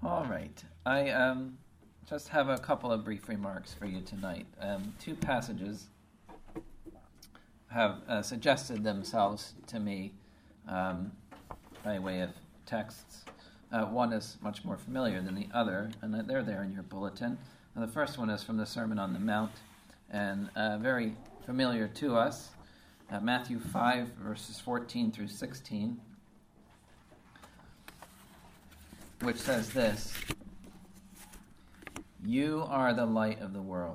All right. I just have a couple of brief remarks for you tonight. Two passages have suggested themselves to me by way of texts. One is much more familiar than the other, and they're there in your bulletin. The first one is from the Sermon on the Mount, and very familiar to us, Matthew 5, verses 14 through 16, which says this: "You are the light of the world.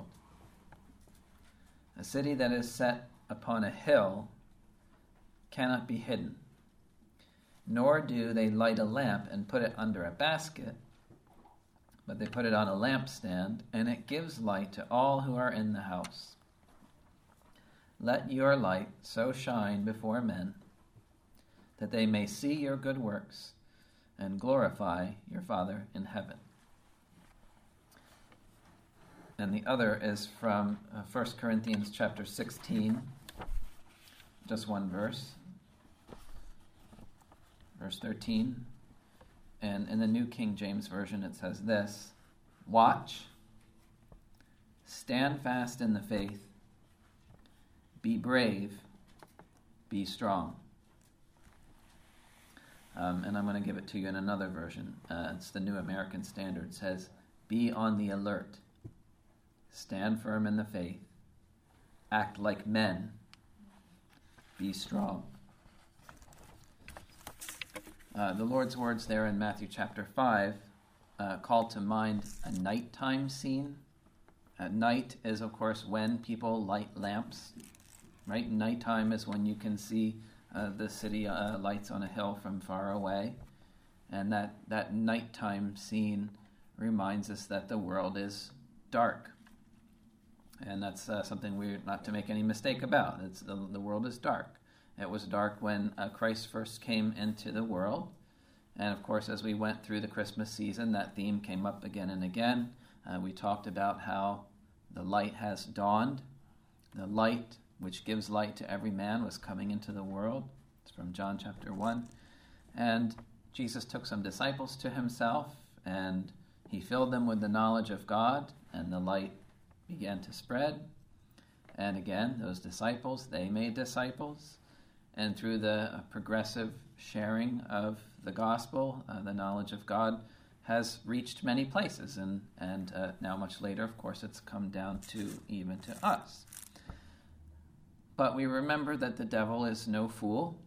A city that is set upon a hill cannot be hidden. Nor do they light a lamp and put it under a basket, but they put it on a lampstand, and it gives light to all who are in the house. Let your light so shine before men that they may see your good works and glorify your Father in heaven." And the other is from 1 Corinthians chapter 16, just one verse, verse 13. And in the New King James Version it says this: "Watch, stand fast in the faith, be brave, be strong." And I'm going to give it to you in another version. It's the New American Standard. It says, "Be on the alert, stand firm in the faith, act like men, be strong." The Lord's words there in Matthew chapter 5 call to mind a nighttime scene. At night is, of course, when people light lamps, right? Nighttime is when you can see the city lights on a hill from far away. And that nighttime scene reminds us that the world is dark. And that's something we're not to make any mistake about. The world is dark. It was dark when Christ first came into the world. And of course, as we went through the Christmas season, that theme came up again and again. We talked about how the light has dawned. The light which gives light to every man was coming into the world. It's from John chapter 1. And Jesus took some disciples to himself, and he filled them with the knowledge of God, and the light began to spread. And again, those disciples, they made disciples. And through the progressive sharing of the gospel, the knowledge of God has reached many places. And now much later, of course, it's come down to even to us. But we remember that the devil is no fool,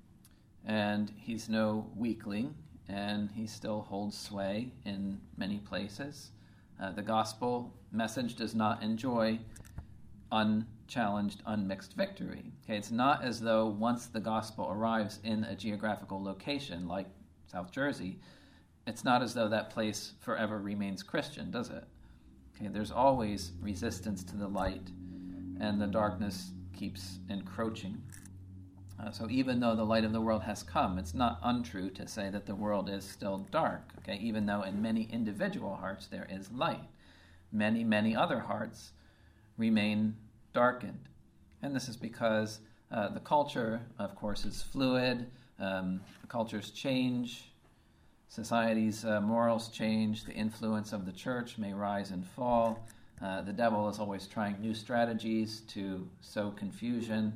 and he's no weakling, and he still holds sway in many places. The gospel message does not enjoy unchallenged, unmixed victory. Okay, it's not as though once the gospel arrives in a geographical location like South Jersey, it's not as though that place forever remains Christian, does it? Okay, there's always resistance to the light, and the darkness keeps encroaching. So even though the light of the world has come, it's not untrue to say that the world is still dark. Okay, even though in many individual hearts there is light, many, many other hearts remain darkened. And this is because the culture, of course, is fluid. Cultures change. Society's morals change. The influence of the church may rise and fall. The devil is always trying new strategies to sow confusion.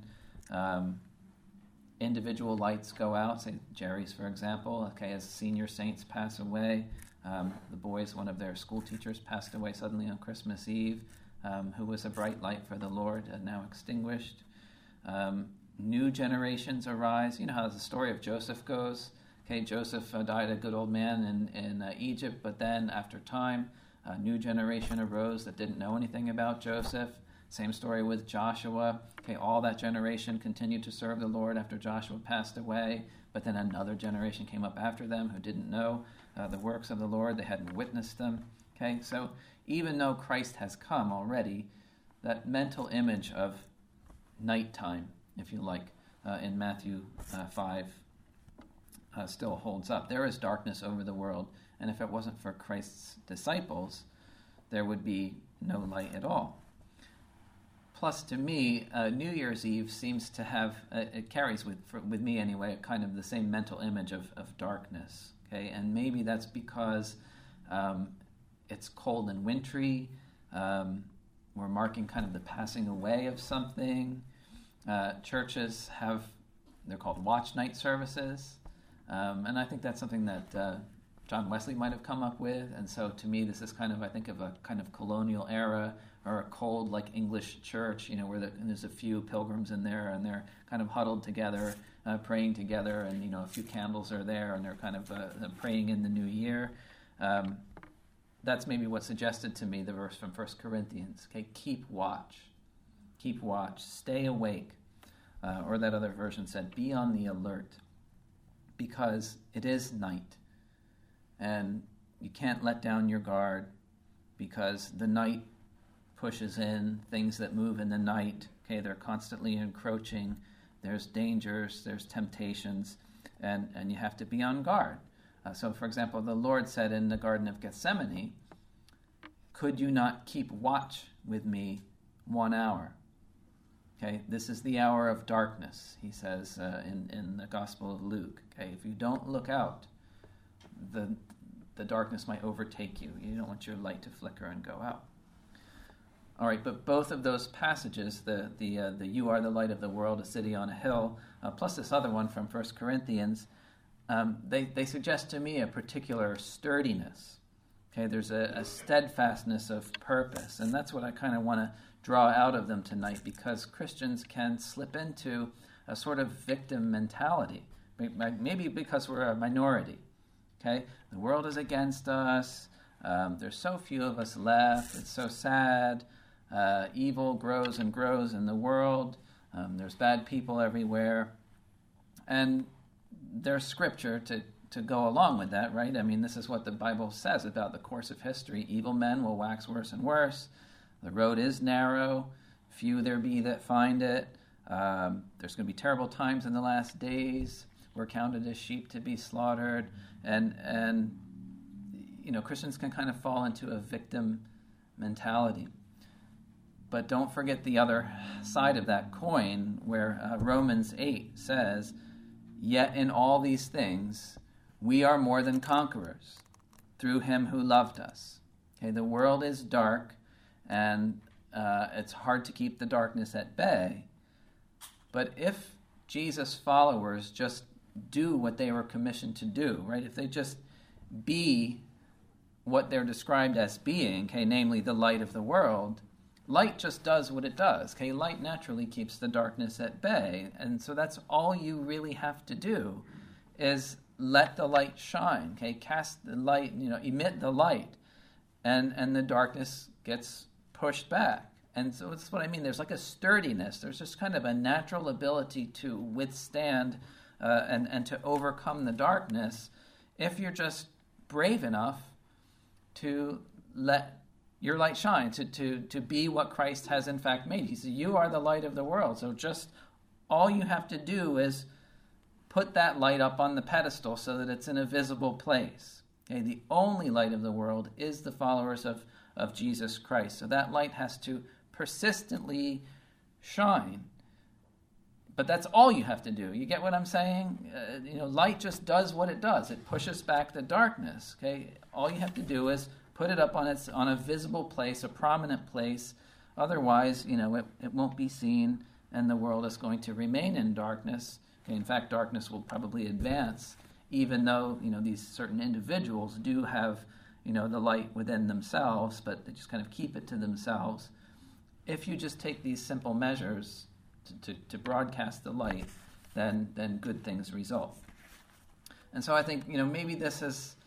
Individual lights go out, say Jerry's, for example. Okay, as senior saints pass away, the boys, one of their school teachers, passed away suddenly on Christmas Eve, who was a bright light for the Lord and now extinguished. New generations arise. You know how the story of Joseph goes. Okay, Joseph died a good old man in Egypt, but then after time, a new generation arose that didn't know anything about Joseph. Same story with Joshua. Okay, all that generation continued to serve the Lord after Joshua passed away, but then another generation came up after them who didn't know the works of the Lord. They hadn't witnessed them. Okay, so even though Christ has come already, that mental image of nighttime, if you like, in Matthew 5 still holds up. There is darkness over the world, and if it wasn't for Christ's disciples, there would be no light at all. Plus, to me, New Year's Eve seems to have, it carries with me anyway, kind of the same mental image of darkness. Okay, and maybe that's because It's cold and wintry. We're marking kind of the passing away of something. Churches they're called watch night services. And I think that's something that John Wesley might have come up with. And so to me, this is kind of, I think of a kind of colonial era, or a cold, like English church, where there's a few pilgrims in there, and they're kind of huddled together, praying together, and, a few candles are there, and they're kind of praying in the new year. That's maybe what suggested to me the verse from 1 Corinthians. Okay, keep watch, stay awake. Or that other version said, be on the alert, because it is night, and you can't let down your guard, because the night pushes in things that move in the night. Okay, they're constantly encroaching. There's dangers, there's temptations, and you have to be on guard. So, for example, the Lord said in the Garden of Gethsemane, could you not keep watch with me 1 hour? Okay, this is the hour of darkness, he says in the Gospel of Luke. Okay, if you don't look out, the darkness might overtake you. You don't want your light to flicker and go out. All right, but both of those passages, the you are the light of the world, a city on a hill, plus this other one from 1 Corinthians, they suggest to me a particular sturdiness. Okay, there's a steadfastness of purpose, and that's what I kind of want to draw out of them tonight, because Christians can slip into a sort of victim mentality, maybe because we're a minority. Okay, the world is against us. There's so few of us left. It's so sad. Evil grows and grows in the world. There's bad people everywhere. And there's scripture to go along with that, right? I mean, this is what the Bible says about the course of history. Evil men will wax worse and worse. The road is narrow. Few there be that find it. There's going to be terrible times in the last days. We're counted as sheep to be slaughtered. And Christians can kind of fall into a victim mentality. But don't forget the other side of that coin, where Romans 8 says, yet in all these things we are more than conquerors through him who loved us. Okay, the world is dark, and it's hard to keep the darkness at bay. But if Jesus' followers just do what they were commissioned to do, right? If they just be what they're described as being, okay, namely the light of the world, light just does what it does. Okay, light naturally keeps the darkness at bay, and so that's all you really have to do is let the light shine. Okay, cast the light, emit the light, and the darkness gets pushed back. And so that's what I mean. There's like a sturdiness. There's just kind of a natural ability to withstand and to overcome the darkness if you're just brave enough to let your light shine, to be what Christ has in fact made. He said, you are the light of the world. So just all you have to do is put that light up on the pedestal so that it's in a visible place. Okay, the only light of the world is the followers of Jesus Christ. So that light has to persistently shine. But that's all you have to do. You get what I'm saying? Light just does what it does. It pushes back the darkness. Okay, all you have to do is put it up on a visible place, a prominent place. Otherwise, it won't be seen, and the world is going to remain in darkness. Okay, in fact, darkness will probably advance, even though these certain individuals do have the light within themselves, but they just kind of keep it to themselves. If you just take these simple measures to broadcast the light, then good things result. And so I think maybe this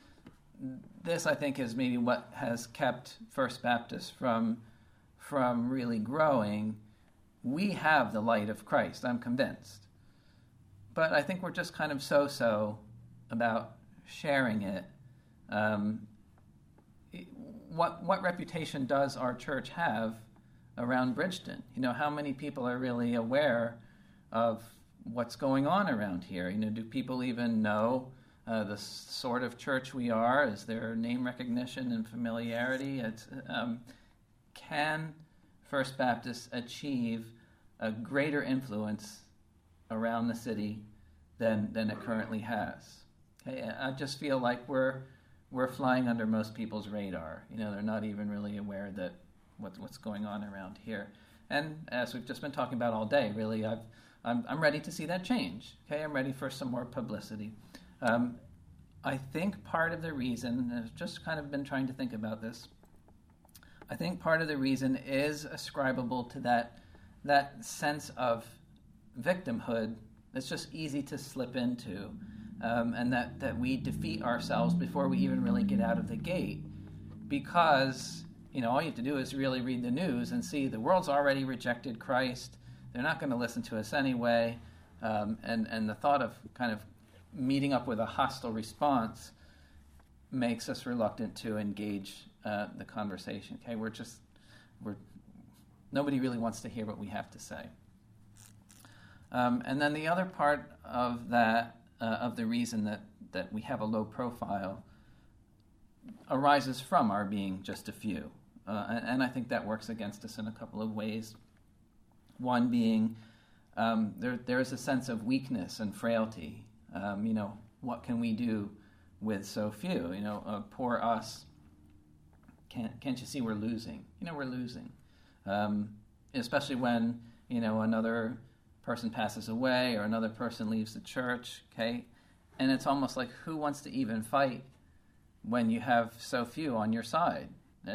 I think is maybe what has kept First Baptist from really growing. We have the light of Christ, I'm convinced. But I think we're just kind of so-so about sharing it. What reputation does our church have around Bridgeton? How many people are really aware of what's going on around here? Do people even know the sort of church we are? Is there name recognition and familiarity? Can First Baptist achieve a greater influence around the city than it currently has? Okay, I just feel like we're we're flying under most people's radar. They're not even really aware that what's going on around here. And as we've just been talking about all day, really, I'm ready to see that change. Okay, I'm ready for some more publicity. I think part of the reason, I've just kind of been trying to think about this, I think part of the reason is ascribable to that sense of victimhood that's just easy to slip into, and that we defeat ourselves before we even really get out of the gate. Because, all you have to do is really read the news and see the world's already rejected Christ. They're not going to listen to us anyway. And the thought of kind of meeting up with a hostile response makes us reluctant to engage the conversation. Okay, nobody really wants to hear what we have to say. And then the other part of that, of the reason that we have a low profile, arises from our being just a few. And I think that works against us in a couple of ways. One being, there is a sense of weakness and frailty. What can we do with so few? Poor us. Can't you see we're losing? We're losing. Especially when, another person passes away or another person leaves the church, okay? And it's almost like, who wants to even fight when you have so few on your side?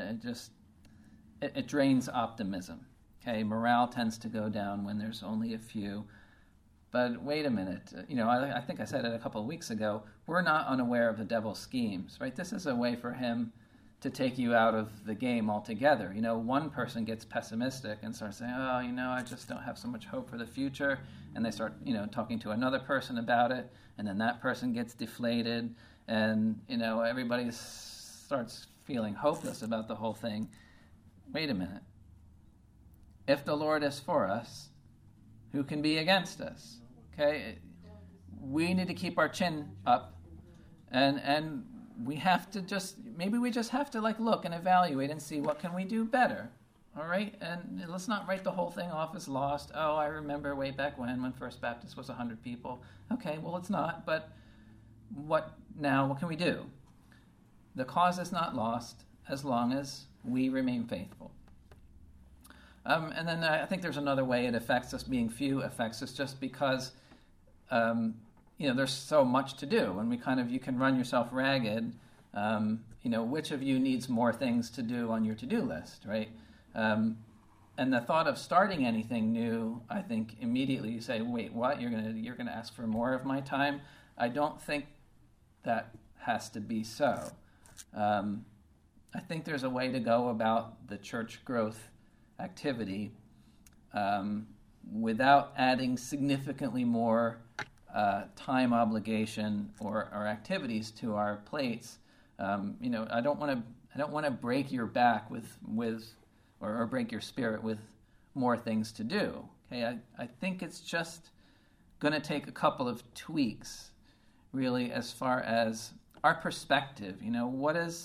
It drains optimism, okay? Morale tends to go down when there's only a few. But wait a minute, I think I said it a couple of weeks ago, we're not unaware of the devil's schemes, right? This is a way for him to take you out of the game altogether. One person gets pessimistic and starts saying, I just don't have so much hope for the future. And they start, talking to another person about it. And then that person gets deflated. And, everybody starts feeling hopeless about the whole thing. Wait a minute. If the Lord is for us, who can be against us? Okay? We need to keep our chin up. And we have to maybe we just have to look and evaluate and see what can we do better. All right? And let's not write the whole thing off as lost. Oh, I remember way back when First Baptist was 100 people. Okay, well, it's not, but what can we do? The cause is not lost as long as we remain faithful. And then I think there's another way it affects us. Being few affects us just because there's so much to do, and you can run yourself ragged. Which of you needs more things to do on your to-do list, right? And the thought of starting anything new, I think immediately you say, wait, what? You're gonna ask for more of my time? I don't think that has to be so. I think there's a way to go about the church growth activity without adding significantly more time obligation or activities to our plates. I don't want to break your back or break your spirit with more things to do. Okay, I think it's just going to take a couple of tweaks, really, as far as our perspective. What is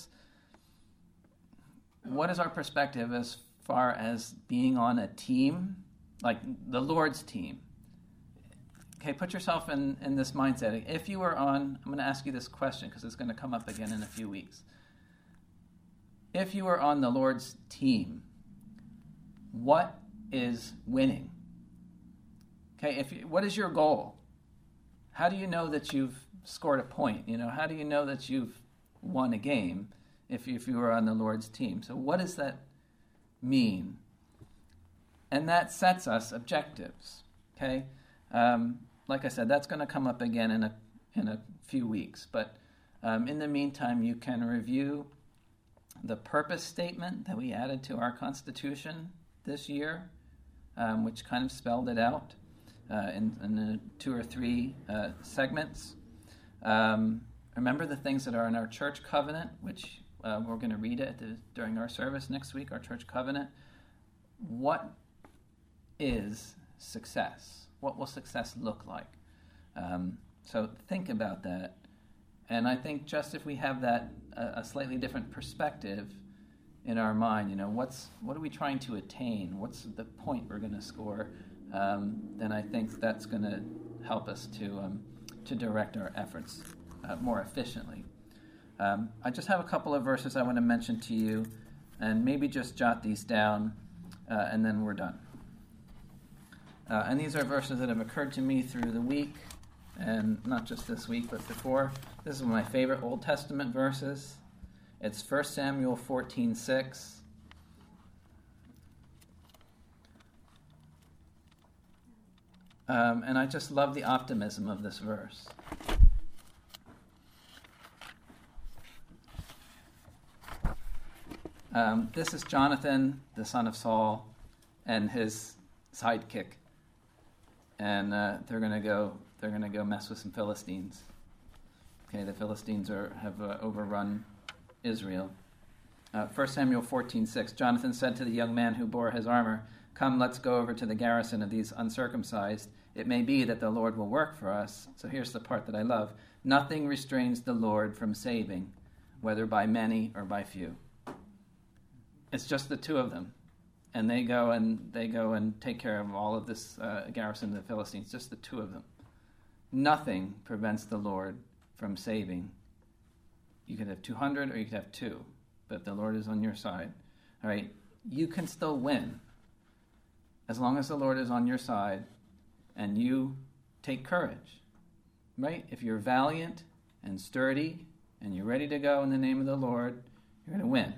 our perspective as far as being on a team, like the Lord's team? Okay, put yourself in this mindset. If you were on, I'm going to ask you this question because it's going to come up again in a few weeks. If you were on the Lord's team, what is winning? Okay, what is your goal? How do you know that you've scored a point? How do you know that you've won a game if you were on the Lord's team? So what does that mean? And that sets us objectives. Okay. Like I said, that's going to come up again in a few weeks. But in the meantime, you can review the purpose statement that we added to our Constitution this year, which kind of spelled it out in 2 or 3 segments. Remember the things that are in our church covenant, which we're going to read it during our service next week, our church covenant. What is success? What will success look like? So think about that. And I think just if we have that a slightly different perspective in our mind, what are we trying to attain? What's the point we're going to score? Then I think that's going to help us to direct our efforts more efficiently. I just have a couple of verses I want to mention to you, and maybe just jot these down, and then we're done. And these are verses that have occurred to me through the week, and not just this week, but before. This is one of my favorite Old Testament verses. It's 1 Samuel 14:6. And I just love the optimism of this verse. This is Jonathan, the son of Saul, and his sidekick, and they're going to go mess with some Philistines. Okay, the Philistines have overrun Israel. 1 Samuel 14:6. Jonathan said to the young man who bore his armor, "Come, let's go over to the garrison of these uncircumcised. It may be that the Lord will work for us." So here's the part that I love. "Nothing restrains the Lord from saving, whether by many or by few." It's just the two of them, and they go and take care of all of this garrison of the Philistines. Just the two of them. Nothing prevents the Lord from saving. You could have 200 or you could have 2, but the Lord is on your side. All right, you can still win as long as the Lord is on your side and you take courage. Right? If you're valiant and sturdy and you're ready to go in the name of the Lord, you're going to win.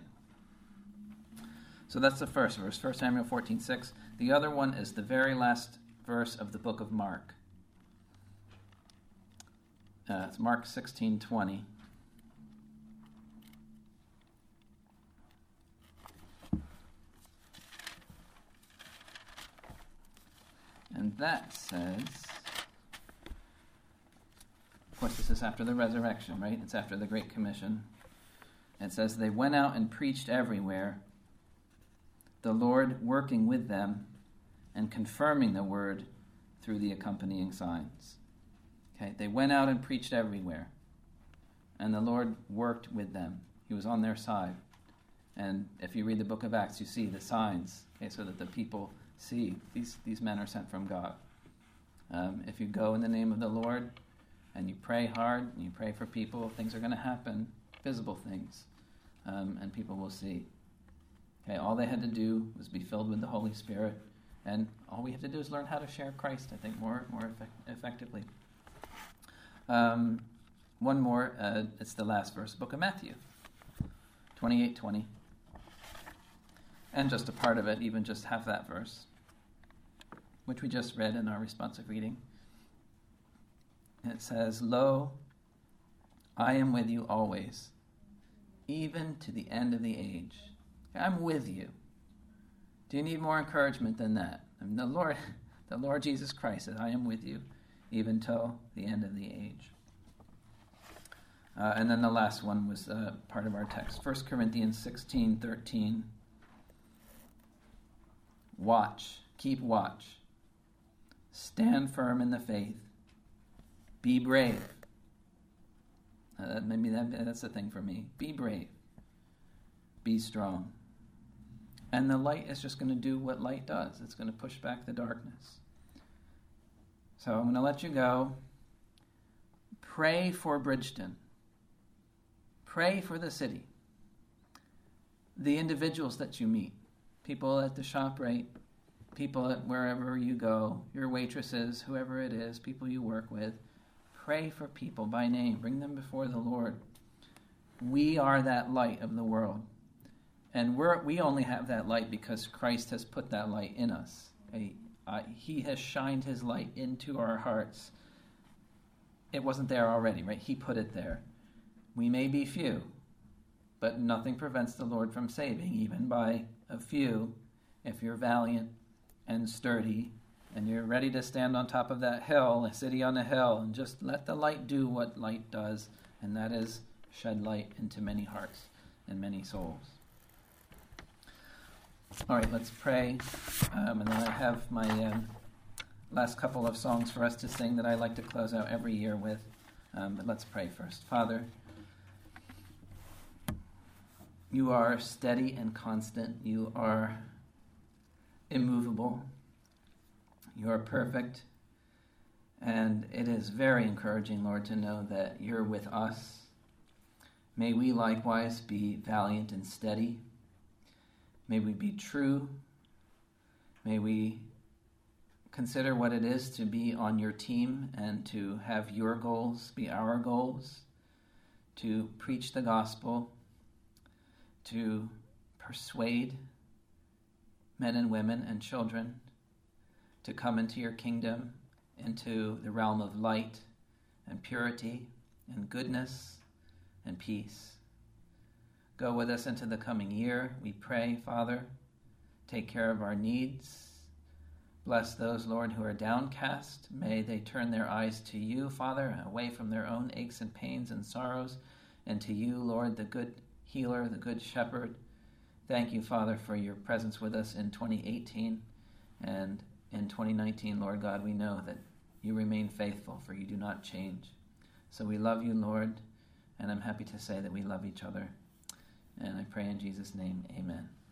So that's the first verse, 1 Samuel 14:6. The other one is the very last verse of the book of Mark. It's Mark 16:20. And that says, of course this is after the resurrection, right? It's after the Great Commission. It says, "They went out and preached everywhere, the Lord working with them and confirming the word through the accompanying signs." Okay, they went out and preached everywhere, and the Lord worked with them. He was on their side. And if you read the book of Acts, you see the signs, okay, so that the people see these men are sent from God. If you go in the name of the Lord and you pray hard and you pray for people, things are going to happen, visible things, and people will see. Okay, all they had to do was be filled with the Holy Spirit, and all we have to do is learn how to share Christ, I think, more effectively. One more, it's the last verse, book of Matthew, 28:20. And just a part of it, even just half that verse, which we just read in our responsive reading. It says, "Lo, I am with you always, even to the end of the age." I'm with you. Do you need more encouragement than that? And the Lord Jesus Christ said, "I am with you, even till the end of the age." And then the last one was part of our text, 1 Corinthians 16:13. "Watch, keep watch. Stand firm in the faith. Be brave." Maybe that's the thing for me. Be brave. Be strong. And the light is just going to do what light does. It's going to push back the darkness. So I'm going to let you go. Pray for Bridgeton. Pray for the city. The individuals that you meet. People at the ShopRite. People at wherever you go. Your waitresses, whoever it is, people you work with. Pray for people by name. Bring them before the Lord. We are that light of the world. And we only have that light because Christ has put that light in us. He has shined his light into our hearts. It wasn't there already, right? He put it there. We may be few, but nothing prevents the Lord from saving, even by a few, if you're valiant and sturdy, and you're ready to stand on top of that hill, a city on a hill, and just let the light do what light does, and that is shed light into many hearts and many souls. All right, let's pray, and then I have my last couple of songs for us to sing that I like to close out every year with, but let's pray first. Father, you are steady and constant. You are immovable. You are perfect, and it is very encouraging, Lord, to know that you're with us. May we likewise be valiant and steady. May we be true. May we consider what it is to be on your team and to have your goals be our goals, to preach the gospel, to persuade men and women and children to come into your kingdom, into the realm of light and purity and goodness and peace. Go with us into the coming year, we pray, Father. Take care of our needs. Bless those, Lord, who are downcast. May they turn their eyes to you, Father, away from their own aches and pains and sorrows, and to you, Lord, the good healer, the good shepherd. Thank you, Father, for your presence with us in 2018 and in 2019, Lord God. We know that you remain faithful, for you do not change. So we love you, Lord, and I'm happy to say that we love each other. And I pray in Jesus' name, amen.